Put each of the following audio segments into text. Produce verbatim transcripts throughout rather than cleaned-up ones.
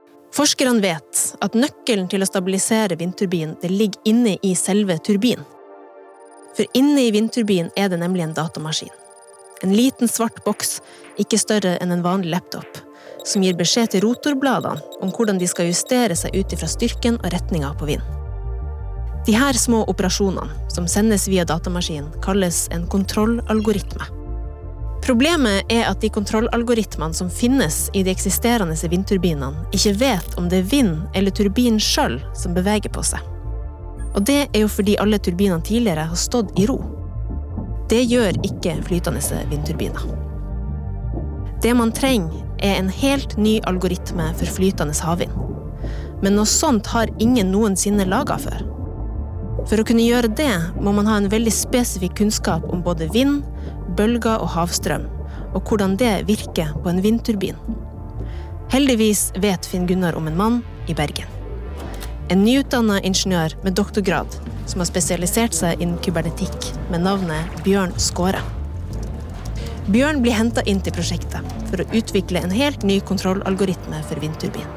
Forskerne vet at nøkkelen til å stabilisere vindturbinen det ligger inne i selve turbinen. For inne i vindturbinen er det nemlig en datamaskin. En liten svart boks, ikke større enn en vanlig laptop, som gir beskjed til rotorbladene om hvordan de skal justere seg ut fra styrken og retningen på vind. De her små operasjonene, som sendes via datamaskinen, kalles en kontrollalgoritme. Problemet er at de kontrollalgoritmene som finnes i de eksisterende vindturbinene ikke vet om det er vind eller turbinen selv som beveger på seg. Og det er jo fordi alle turbinene tidligere har stått i ro. Det gjør ikke flytende vindturbiner. Det man trenger er en helt ny algoritme for flytende havvind. Men noe sånt har ingen noensinne laget før. For å kunne gjøre det må man ha en veldig spesifikk kunnskap om både vind, bølger og havstrøm, og hvordan det virker på en vindturbin. Heldigvis vet Finn Gunnar om en mann i Bergen. En nyutdannet ingeniør med doktorgrad som har spesialisert seg innen kybernetikk med navnet Bjørn Skåre. Bjørn blir hentet inn til prosjektet for å utvikle en helt ny kontrollalgoritme for vindturbin.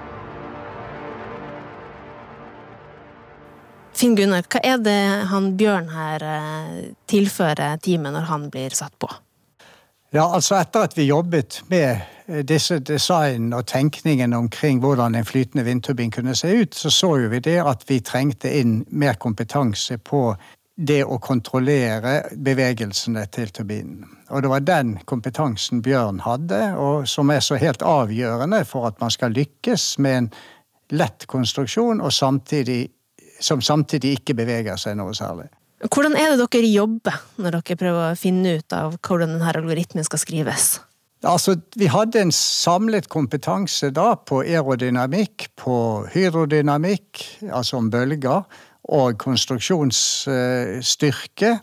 Finn Gunnar, hva er det han Bjørn her tilfører teamet når han blir satt på? Ja, altså etter at vi jobbet med disse design og tenkningen omkring hvordan en flytende vindturbin kunne se ut, så så jo vi det at vi trengte inn mer kompetanse på det å kontrollere bevegelsene til turbinen. Og det var den kompetansen Bjørn hadde, og som er så helt avgjørende for at man skal lykkes med en lett konstruksjon, og samtidig som samtidig ikke beveger seg noe særlig. Hvordan er det dere jobber når dere prøver å finne ut av hvordan denne algoritmen skal skrives? Altså, vi hadde en samlet kompetanse da på aerodynamikk, på hydrodynamikk, altså om bølger, og konstruksjonsstyrke.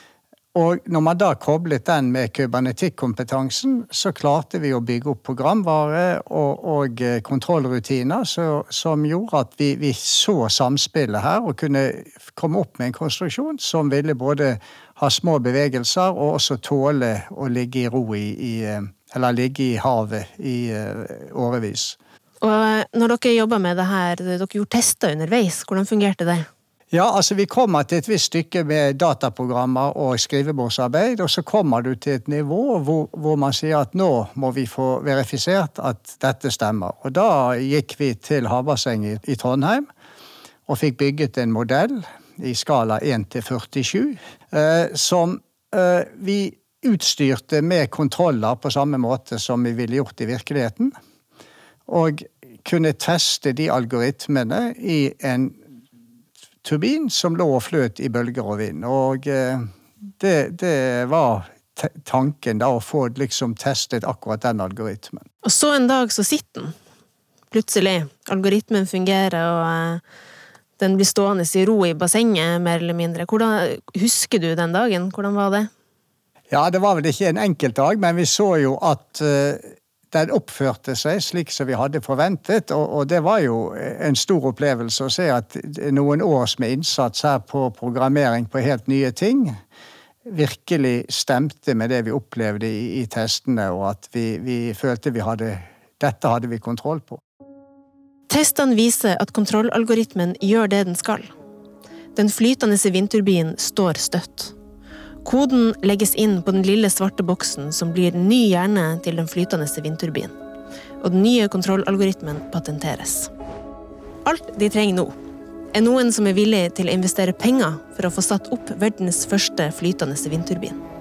Og når man da koblet den med kybernetikkompetansen, så klarte vi å bygge opp programvare og, og kontrollrutiner så, som gjorde at vi, vi så samspillet her og kunne komme opp med en konstruksjon som ville både ha små bevegelser og også tåle å ligge i ro i, i eller ligge i havet i årevis. Og når dere jobber med det her, dere gjorde tester underveis, hvordan fungerte det? Ja, altså vi kommer til et visst stykke med dataprogrammer og skrivebordsarbeid, og så kommer du til et nivå hvor, hvor man sier at nå må vi få verifisert at dette stemmer. Og da gikk vi til havbassenget i Trondheim og fikk bygget en modell i skala én til førtisju, eh, som eh, vi utstyrte med kontroller på samme måte som vi ville gjort i virkeligheten, og kunne teste de algoritmene i en turbin som lå og fløt i bølger og vind. Og det, det var tanken da, å få liksom testet akkurat den algoritmen. Og så en dag så sitter den. Plutselig. Algoritmen fungerer, og den blir stående i ro i bassenget, mer eller mindre. Hvordan, husker du den dagen? Hvordan var det? Ja, det var vel ikke en enkelt dag, men vi så jo at den oppførte seg slik som vi hadde forventet, og, og det var jo en stor opplevelse å se at noen års med innsats her på programmering på helt nye ting virkelig stemte med det vi opplevde i, i testene, og at vi, vi følte vi hadde, dette hadde vi kontroll på. Testene viser at kontrollalgoritmen gjør det den skal. Den flytende vindturbinen står støtt. Koden legges inn på den lille svarte boksen som blir ny hjerne til den flytende vindturbinen, og den nye kontrollalgoritmen patenteres. Alt de trenger nå er noen som er villig til å investere penger for å få satt opp verdens første flytende vindturbin.